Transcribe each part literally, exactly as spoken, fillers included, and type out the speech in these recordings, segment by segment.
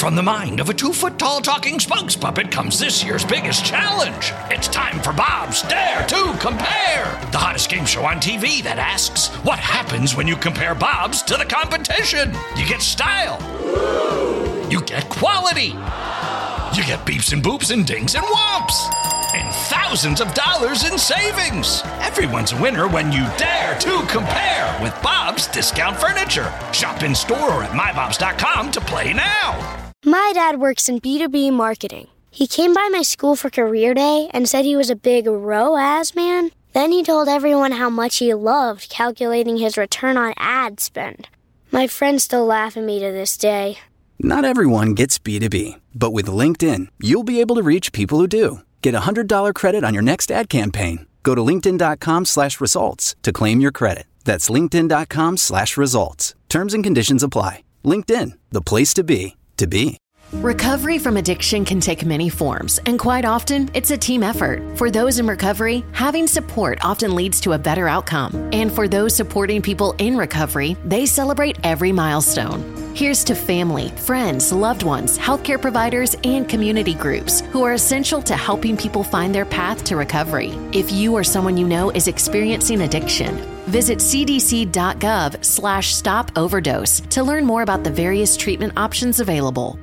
from the mind of a two-foot-tall talking spokes puppet comes this year's biggest challenge. It's time for Bob's Dare to Compare, the hottest game show on T V that asks, what happens when you compare Bobs to the competition? You get style. You get quality. You get beeps and boops and dings and whomps. And thousands of dollars in savings. Everyone's a winner when you dare to compare with Bob's Discount Furniture. Shop in store or at my bobs dot com to play now. My dad works in B two B marketing. He came by my school for career day and said he was a big R O A S man. Then he told everyone how much he loved calculating his return on ad spend. My friends still laugh at me to this day. Not everyone gets B two B, but with LinkedIn, you'll be able to reach people who do. Get a one hundred dollars credit on your next ad campaign. Go to linkedin.com slash results to claim your credit. That's linkedin.com slash results. Terms and conditions apply. LinkedIn, the place to be, to be. Recovery from addiction can take many forms, and quite often, it's a team effort. For those in recovery, having support often leads to a better outcome. And for those supporting people in recovery, they celebrate every milestone. Here's to family, friends, loved ones, healthcare providers, and community groups who are essential to helping people find their path to recovery. If you or someone you know is experiencing addiction, visit cdc.gov slash stop overdose to learn more about the various treatment options available.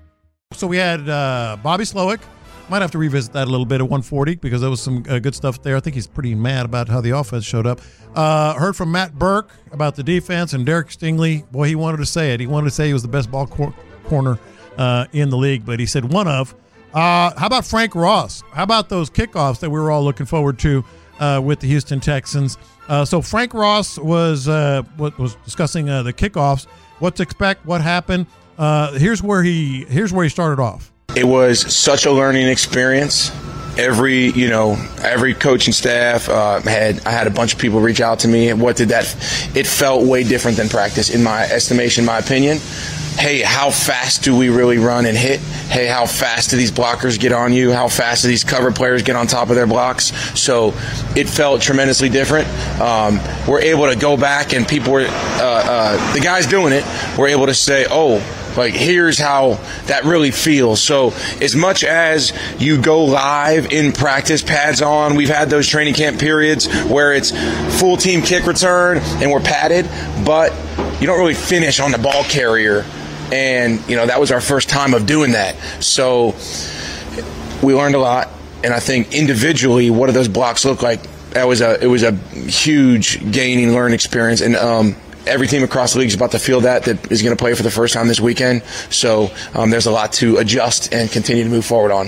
So we had uh, Bobby Slowik. Might have to revisit that a little bit at one forty because there was some uh, good stuff there. I think he's pretty mad about how the offense showed up. Uh, heard from Matt Burke about the defense, and Derek Stingley. Boy, he wanted to say it. He wanted to say he was the best ball cor- corner uh, in the league, but he said one of. Uh, how about Frank Ross? How about those kickoffs that we were all looking forward to uh, with the Houston Texans? Uh, so Frank Ross was uh, was discussing uh, the kickoffs. What to expect? What happened? Uh, here's where he here's where he started off. It was such a learning experience. Every you know, every coaching staff uh, had I had a bunch of people reach out to me. What did that? It felt way different than practice, in my estimation, my opinion. Hey, how fast do we really run and hit? Hey, how fast do these blockers get on you? How fast do these cover players get on top of their blocks? So it felt tremendously different. Um, we're able to go back, and people were, uh, uh, the guys doing it were able to say, oh, like, here's how that really feels. So as much as you go live in practice, pads on, we've had those training camp periods where it's full team kick return and we're padded, but you don't really finish on the ball carrier. And, you know, that was our first time of doing that. So we learned a lot. And I think individually, what do those blocks look like? That was a, it was a huge gaining, learn experience. And, um, every team across the league is about to feel that, that is going to play for the first time this weekend. So um, there's a lot to adjust and continue to move forward on.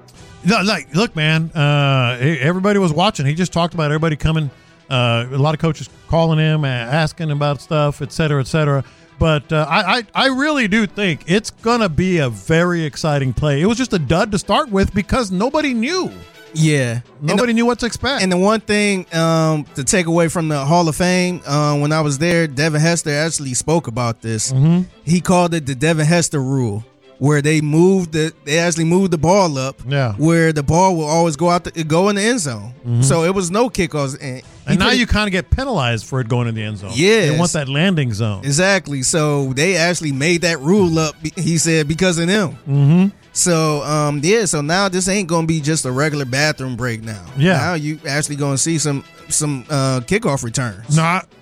No, like, look, man, uh, everybody was watching. He just talked about everybody coming, uh, a lot of coaches calling him, asking about stuff, et cetera, et cetera. But uh, I, I, I really do think it's going to be a very exciting play. It was just a dud to start with because nobody knew. Yeah. Nobody the, knew what to expect. And the one thing um, to take away from the Hall of Fame, uh, when I was there, Devin Hester actually spoke about this. Mm-hmm. He called it the Devin Hester rule, where they moved the, they actually moved the ball up, yeah. where the ball will always go out, the, go in the end zone. Mm-hmm. So it was no kickoffs. And, and now you kind of get penalized for it going in the end zone. Yeah, they want that landing zone. Exactly. So they actually made that rule up. He said because of them. Mm-hmm. So, um, yeah, so now this ain't going to be just a regular bathroom break now. Yeah. Now you actually going to see some some uh, kickoff returns. No, I,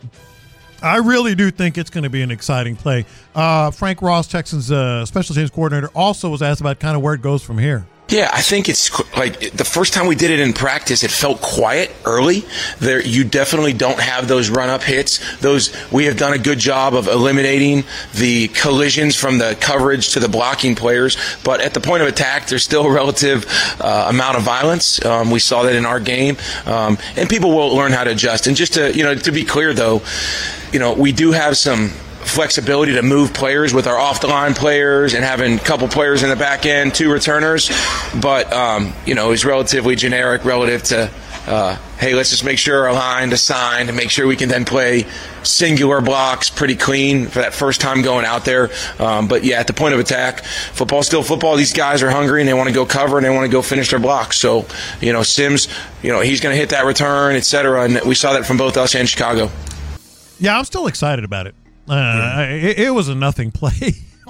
I really do think it's going to be an exciting play. Uh, Frank Ross, Texans uh, special teams coordinator, also was asked about kind of where it goes from here. Yeah, I think it's like the first time we did it in practice, it felt quiet early. There, you definitely don't have those run-up hits. Those we have done a good job of eliminating the collisions from the coverage to the blocking players. But at the point of attack, there's still a relative uh, amount of violence. Um, we saw that in our game, um, and people will learn how to adjust. And just to you know, to be clear though, you know, we do have some flexibility to move players with our off-the-line players and having a couple players in the back end, two returners. But, um, you know, it's relatively generic relative to, uh, hey, let's just make sure our line is signed and make sure we can then play singular blocks pretty clean for that first time going out there. Um, but, yeah, at the point of attack, football's still football. These guys are hungry and they want to go cover and they want to go finish their blocks. So, you know, Sims, you know, he's going to hit that return, et cetera. And we saw that from both us and Chicago. Yeah, I'm still excited about it. Uh, yeah. it, it was a nothing play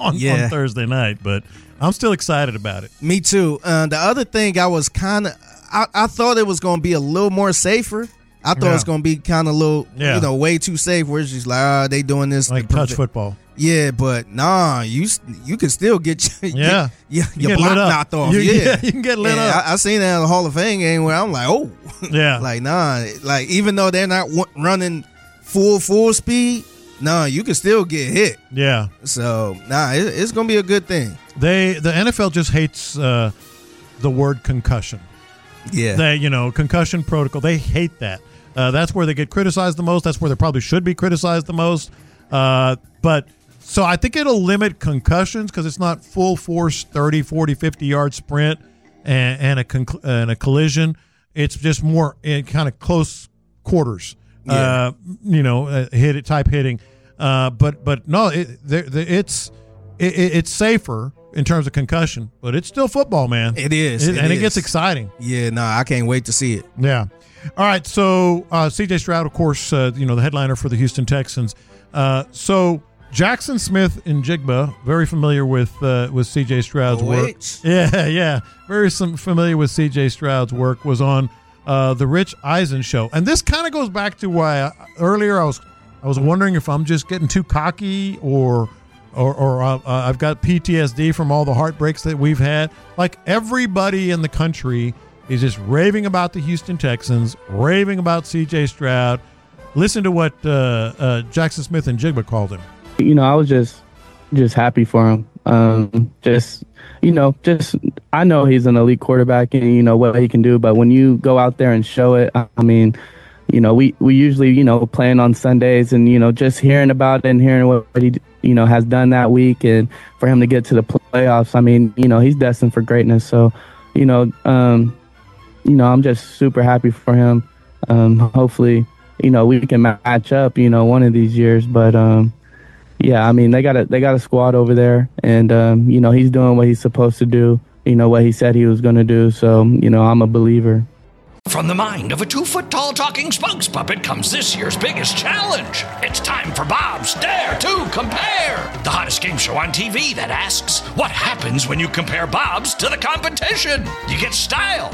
on, Yeah. on Thursday night, but I'm still excited about it. Me too. Uh, the other thing I was kind of, I, I thought it was going to be a little more safer. I thought Yeah. it was going to be kind of a little, Yeah. you know, way too safe. Where it's just like, ah, they doing this Like to touch prevent- football. Yeah, but nah, you you can still get your, Yeah. your, You your get lit block up. knocked off. You- yeah. yeah, you can get lit Yeah, up. I, I seen that in the Hall of Fame game where I'm like, oh, Yeah. like nah, like even though they're not w- running full full speed, nah, you can still get hit. Yeah. So nah, it, it's gonna be a good thing. They the N F L just hates uh, the word concussion. Yeah, They, you know, concussion protocol. They hate that. Uh, that's where they get criticized the most. That's where they probably should be criticized the most. Uh, but so I think it'll limit concussions because it's not full force thirty, forty, fifty yard sprint and, and a conc- and a collision. It's just more in kind of close quarters. Yeah. Uh, you know, uh, hit it type hitting. Uh, but but no, it, there- there- it's it, it- it's safer in terms of concussion, but it's still football, man. It is, It- it and it is. gets exciting. yeah, nah, I can't wait to see it. Yeah. All right. So uh, C J Stroud, of course, uh, you know, the headliner for the Houston Texans. Uh, so Jackson Smith and Jigba, very familiar with uh, with C J Stroud's Oh, work. wait. Yeah, yeah, very some familiar with C J Stroud's work. Was on uh, the Rich Eisen show, and this kind of goes back to why I, earlier I was I was wondering if I'm just getting too cocky or. Or, or uh, uh, I've got P T S D from all the heartbreaks that we've had. Like everybody in the country is just raving about the Houston Texans, raving about C J Stroud. Listen to what uh, uh, Jackson Smith and Jigba called him. You know, I was just just happy for him. Um, just, you know, just I know he's an elite quarterback and, you know, what he can do. But when you go out there and show it, I mean, you know, we, we usually, you know, playing on Sundays and, you know, just hearing about it and hearing what he, you know, has done that week and for him to get to the playoffs, I mean, you know, he's destined for greatness. So, you know, um, you know, I'm just super happy for him. Um, hopefully, you know, we can match up, you know, one of these years. But, um, yeah, I mean, they got a, they got a squad over there and, um, you know, he's doing what he's supposed to do, you know, what he said he was going to do. So, you know, I'm a believer. From the mind of a two-foot-tall talking spokes puppet comes this year's biggest challenge. It's time for Bob's Dare to Compare, the hottest game show on T V that asks, what happens when you compare Bob's to the competition? You get style.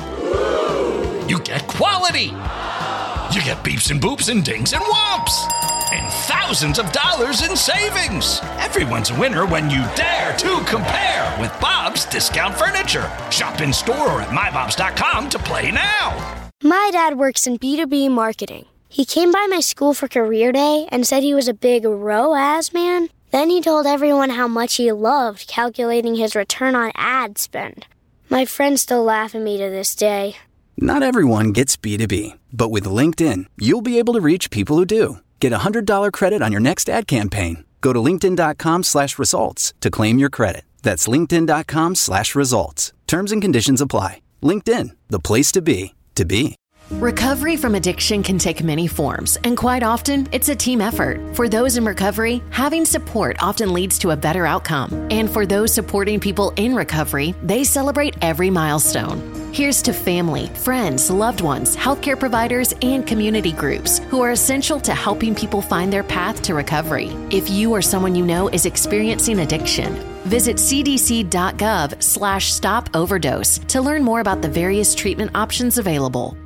You get quality. You get beeps and boops and dings and whomps. And thousands of dollars in savings. Everyone's a winner when you dare to compare with Bob's Discount Furniture. Shop in store or at my bobs dot com to play now. My dad works in B two B marketing. He came by my school for career day and said he was a big R O A S man. Then he told everyone how much he loved calculating his return on ad spend. My friends still laugh at me to this day. Not everyone gets B two B, but with LinkedIn, you'll be able to reach people who do. Get a one hundred dollars credit on your next ad campaign. Go to linkedin.com slash results to claim your credit. That's linkedin.com slash results. Terms and conditions apply. LinkedIn, the place to be, to be. Recovery from addiction can take many forms, and quite often, it's a team effort. For those in recovery, having support often leads to a better outcome. And for those supporting people in recovery, they celebrate every milestone. Here's to family, friends, loved ones, healthcare providers, and community groups who are essential to helping people find their path to recovery. If you or someone you know is experiencing addiction, visit cdc.gov slash stop overdose to learn more about the various treatment options available.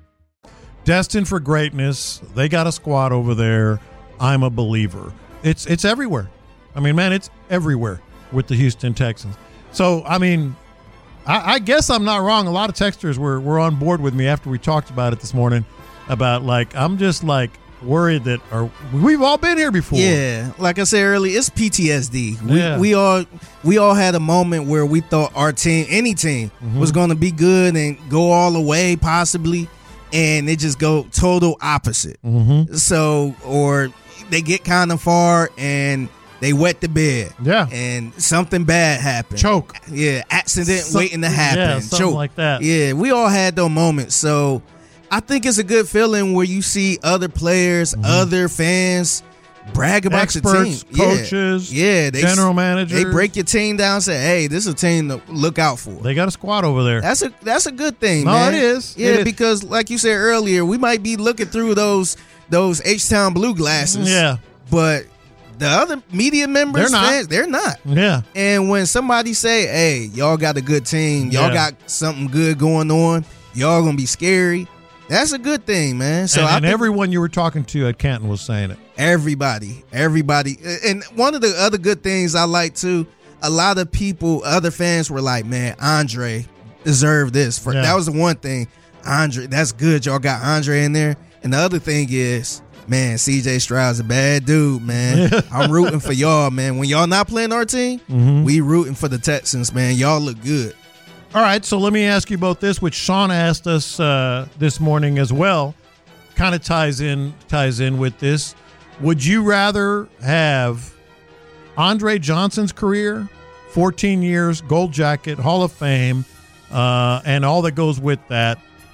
Destined for greatness. They got a squad over there. I'm a believer. It's it's everywhere. I mean, man, it's everywhere with the Houston Texans. So, I mean, I, I guess I'm not wrong. A lot of texters were, were on board with me after we talked about it this morning about, like, I'm just, like, worried that or we've all been here before. Yeah, like I said earlier, it's P T S D. We, Yeah. we all we all had a moment where we thought our team, any team, Mm-hmm. was going to be good and go all the way possibly, and they just go total opposite. Mm-hmm. So, or they get kind of far and they wet the bed. Yeah. and something bad happened. Choke. Yeah, accident Some- waiting to happen. yeah, something Choke. like that. Yeah, we all had those moments. So I think it's a good feeling where you see other players, other fans brag about your Mm-hmm. Experts, team. Yeah. coaches, yeah, they, general managers. They break your team down and say, hey, this is a team to look out for. They got a squad over there. That's a that's a good thing, No, man. it is. Yeah, It is. because like you said earlier, we might be looking through those those H-Town blue glasses. Yeah. But the other media members, They're not. fans, they're not. Yeah. And when somebody say, hey, y'all got a good team, y'all Yeah. got something good going on, y'all gonna be scary, that's a good thing, man. So and, I and think everyone you were talking to at Canton was saying it. everybody, everybody. And one of the other good things I like too, a lot of people, other fans were like, man, Andre deserved this. For Yeah. That was the one thing. Andre, that's good. Y'all got Andre in there. And the other thing is, man, C J Stroud's a bad dude, man. I'm rooting for y'all, man. When y'all not playing our team, Mm-hmm. we rooting for the Texans, man. Y'all look good. All right, so let me ask you about this, which Sean asked us uh, this morning as well. Kind of ties in ties in with this. Would you rather have Andre Johnson's career, fourteen years, gold jacket, Hall of Fame, uh, and all that goes with that,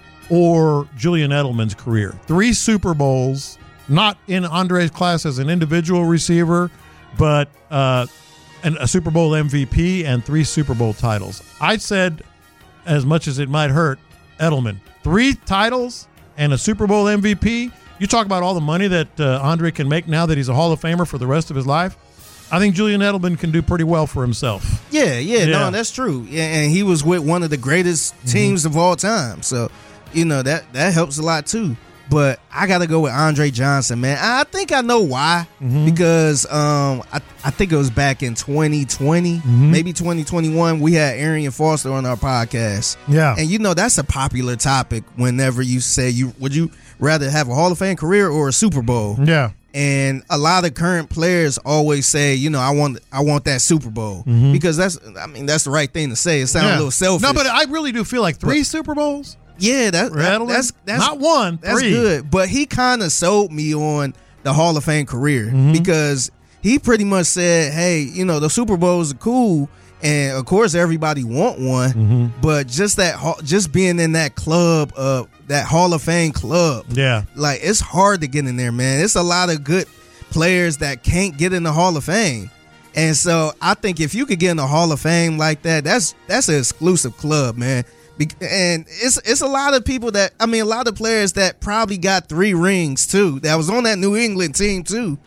or Julian Edelman's career? Three Super Bowls, not in Andre's class as an individual receiver, but uh, an, a Super Bowl M V P and three Super Bowl titles. I said, as much as it might hurt, Edelman. Three titles and a Super Bowl M V P. You talk about all the money that uh, Andre can make now that he's a Hall of Famer for the rest of his life. I think Julian Edelman can do pretty well for himself. Yeah, yeah, Yeah. no, that's true. Yeah, and he was with one of the greatest teams Mm-hmm. of all time. So, you know, that that helps a lot too. But I got to go with Andre Johnson, man. I think I know why. Mm-hmm. Because um, I, I think it was back in twenty twenty, Mm-hmm. maybe twenty twenty-one, we had Arian Foster on our podcast. Yeah. And, you know, that's a popular topic whenever you say, you would you rather have a Hall of Fame career or a Super Bowl? Yeah. And a lot of current players always say, you know, I want I want that Super Bowl. Because that's, I mean, that's the right thing to say. It sounds Yeah. a little selfish. No, but I really do feel like three Super Bowls. Yeah, that, that- Edelman? that's that's Not one, That's three. good. But he kind of sold me on the Hall of Fame career Mm-hmm. because he pretty much said, "Hey, you know, the Super Bowls are cool, and of course everybody want one, Mm-hmm. but just that, ha- just being in that club, uh, that Hall of Fame club, Yeah. like it's hard to get in there, man. It's a lot of good players that can't get in the Hall of Fame." And so I think if you could get in the Hall of Fame like that, that's that's an exclusive club, man. Be- And it's it's a lot of people that, I mean, a lot of players that probably got three rings too, that was on that New England team too.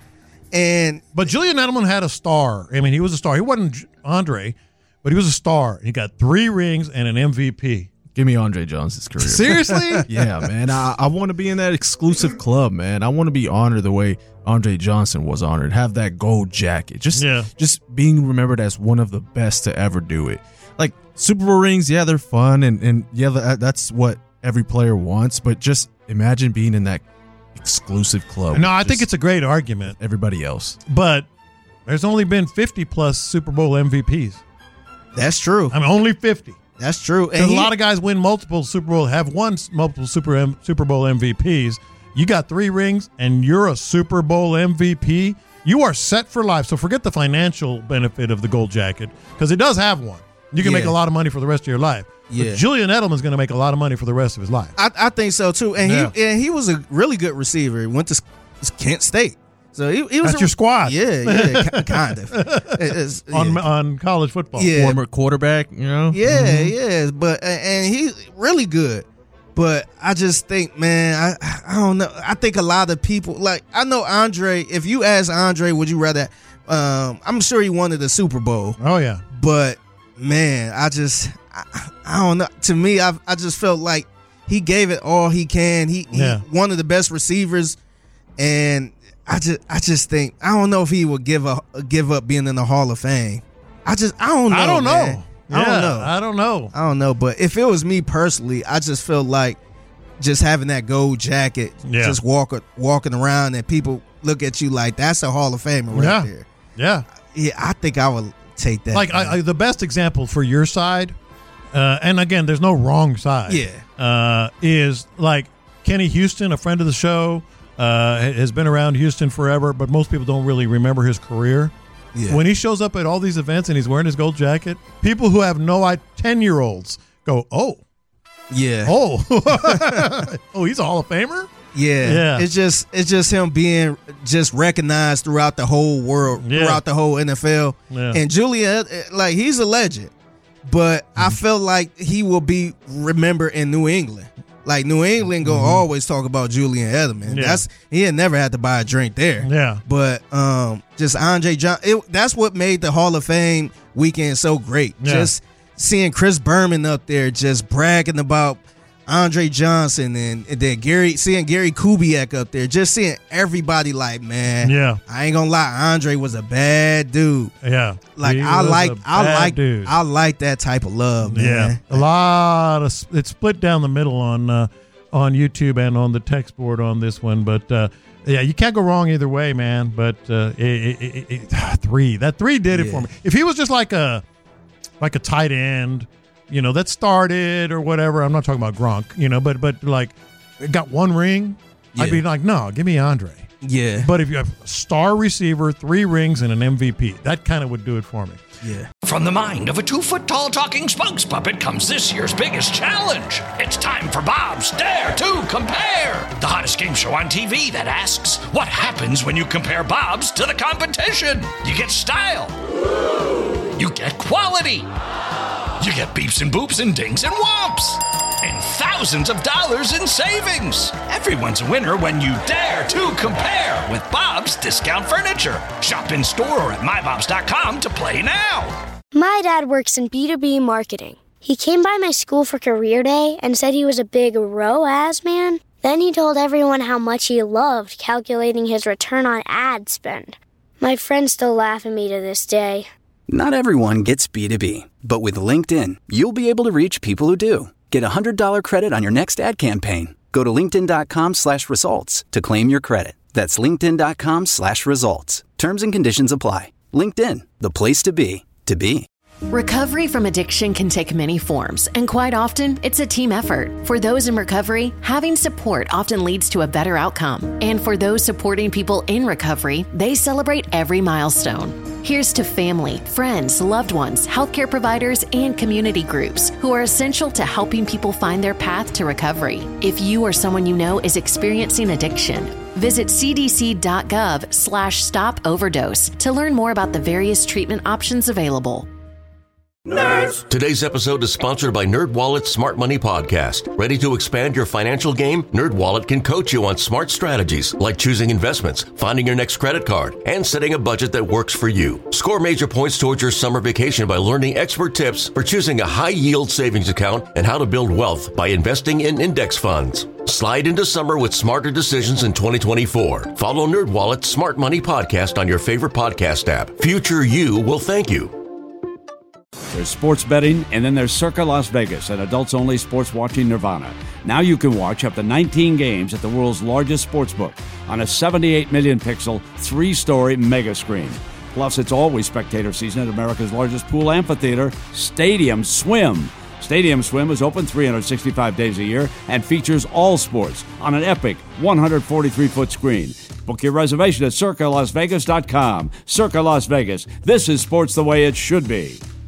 And But Julian Edelman had a star. I mean, he was a star. He wasn't J- Andre, but he was a star. He got three rings and an M V P. Give me Andre Johnson's career. Seriously? Yeah, man. I, I want to be in that exclusive club, man. I want to be honored the way Andre Johnson was honored. Have that gold jacket. Just, Yeah. just being remembered as one of the best to ever do it. Like Super Bowl rings, yeah, they're fun, and and yeah, that, that's what every player wants. But just imagine being in that exclusive club. No, I with think just it's a great argument, everybody else. but there's only been fifty plus Super Bowl M V Ps. that's true. I mean, only fifty. That's true. And Because a he- lot of guys win multiple Super Bowl, have won s- multiple Super M, Super Bowl M V Ps. You got three rings, and you're a Super Bowl M V P. You are set for life. So forget the financial benefit of the gold jacket, because it does have one. You can Yeah. make a lot of money for the rest of your life. Yeah. But Julian Edelman's going to make a lot of money for the rest of his life. I, I think so too. And Yeah. he and he was a really good receiver. He went to S- Kent State, so he, he was That's a- your squad. Yeah, yeah, ki- kind of. It's- on yeah. on college football. Yeah. Former quarterback, you know. Yeah, yeah, but and he really good. But I just think, man, I I don't know. I think a lot of people, like, I know Andre. If you ask Andre, would you rather? Um, I'm sure he wanted a Super Bowl, Oh yeah. but man, I just I, I don't know. To me, I I just felt like he gave it all he can. He, he Yeah. one of the best receivers, and I just I just think I don't know if he would give a give up being in the Hall of Fame. I just I don't know. I don't know. man. I Yeah, don't know. I don't know. I don't know, but if it was me personally, I just feel like just having that gold jacket, Yeah. just walk, walking around and people look at you like that's a Hall of Famer right Yeah. there. Yeah. Yeah, I think I would take that. Like man. I, I, the best example for your side, uh, and again, there's no wrong side. Yeah. uh, is like Kenny Houston, a friend of the show, uh, has been around Houston forever, but most people don't really remember his career. Yeah. When he shows up at all these events and he's wearing his gold jacket, people who have no idea, ten-year-olds go, "Oh, yeah, oh, oh, he's a Hall of Famer." yeah, Yeah. It's just it's just him being just recognized throughout the whole world, Yeah. throughout the whole N F L. Yeah. And Julian, like he's a legend, but Mm-hmm. I feel like he will be remembered in New England. Like New England gonna Mm-hmm. always talk about Julian Edelman. Yeah. That's he had never had to buy a drink there. Yeah. But um, just Andre Johnson. It, that's what made the Hall of Fame weekend so great. Yeah. Just seeing Chris Berman up there, just bragging about Andre Johnson, and, and then Gary, seeing Gary Kubiak up there, just seeing everybody like, man, Yeah. I ain't gonna lie, Andre was a bad dude. Yeah. Like He I was like, a I bad like, dude. I like that type of love, man. Yeah, a lot of it's split down the middle on uh, on YouTube and on the text board on this one, but uh, yeah, you can't go wrong either way, man. But uh, it, it, it, it, three that three did it Yeah. for me. If he was just like a like a tight end, you know, that started or whatever. I'm not talking about Gronk, you know, but but like it got one ring, I'd Yeah. be like, no, give me Andre. Yeah, But if you have a star receiver, three rings, and an M V P, that kind of would do it for me. yeah. From the mind of a two-foot-tall talking spokes puppet comes this year's biggest challenge. It's time for Bob's Dare to Compare, the hottest game show on T V that asks, what happens when you compare Bob's to the competition? You get style. You get quality. You get beeps and boops and dings and whomps. And thousands of dollars in savings. Everyone's a winner when you dare to compare with Bob's Discount Furniture. Shop in store or at my bobs dot com to play now. My dad works in B two B marketing. He came by my school for career day and said he was a big R O A S man. Then he told everyone how much he loved calculating his return on ad spend. My friends still laugh at me to this day. Not everyone gets B two B, but with LinkedIn, you'll be able to reach people who do. Get a one hundred dollars credit on your next ad campaign. Go to linkedin.com slash results to claim your credit. That's linkedin.com slash results. Terms and conditions apply. LinkedIn, the place to be, to be. Recovery from addiction can take many forms, and quite often, it's a team effort. For those in recovery, having support often leads to a better outcome. And for those supporting people in recovery, they celebrate every milestone. Here's to family, friends, loved ones, healthcare providers, and community groups who are essential to helping people find their path to recovery. If you or someone you know is experiencing addiction, visit cdc.gov slash stop overdose to learn more about the various treatment options available. Nerds! Today's episode is sponsored by NerdWallet's Smart Money Podcast. Ready to expand your financial game? NerdWallet can coach you on smart strategies like choosing investments, finding your next credit card, and setting a budget that works for you. Score major points towards your summer vacation by learning expert tips for choosing a high-yield savings account and how to build wealth by investing in index funds. Slide into summer with smarter decisions in twenty twenty-four. Follow NerdWallet's Smart Money Podcast on your favorite podcast app. Future you will thank you. There's sports betting, and then there's Circa Las Vegas, an adults-only sports watching nirvana. Now you can watch up to nineteen games at the world's largest sportsbook on a seventy-eight million pixel, three-story mega screen. Plus, it's always spectator season at America's largest pool amphitheater, Stadium Swim. Stadium Swim is open three hundred sixty-five days a year and features all sports on an epic one hundred forty-three foot screen. Book your reservation at circa las vegas dot com. Circa Las Vegas. This is sports the way it should be.